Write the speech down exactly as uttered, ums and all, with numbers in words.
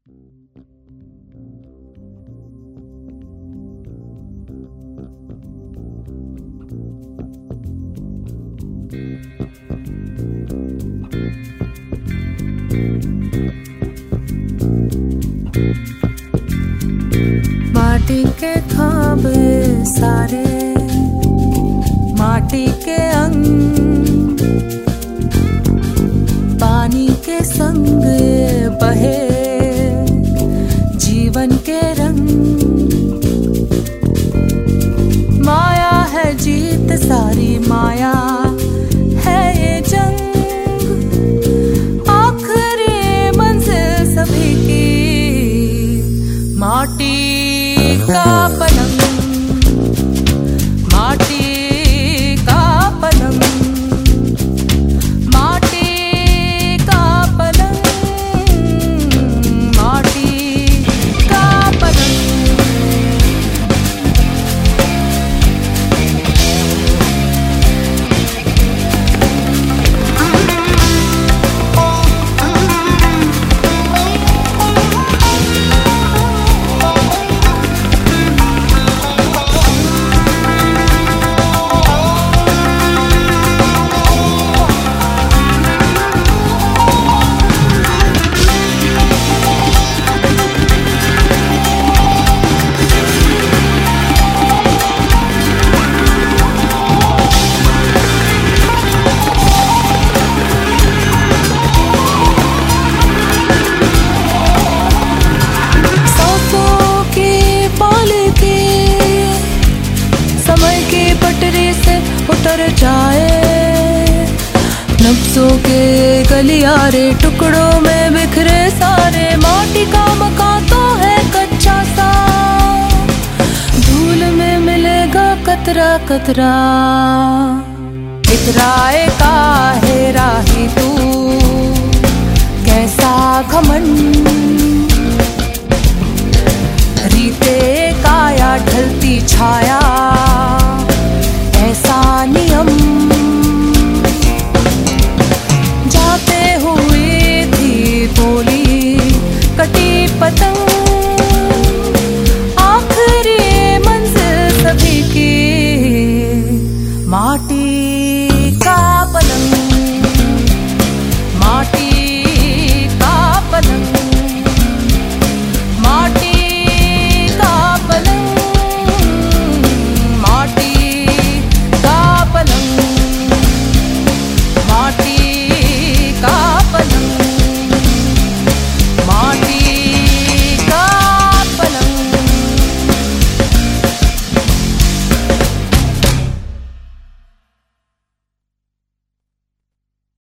माटी के खाबे सारे, माटी के अंग, पानी के संग बहे जीवन के रंग। माया है जीत सारी, माया है ये जंग, आखिरी मंजिल सभी की माटी का पलंग, माटी का पलंग, माटी का पलंग, माटी का पलंग। उतर जाए नब्जों के गलियारे, टुकड़ों में बिखरे सारे। माटी का मकान तो है कच्चा सा, धूल में मिलेगा कतरा कतरा। इतराए का है राही तू, कैसा घम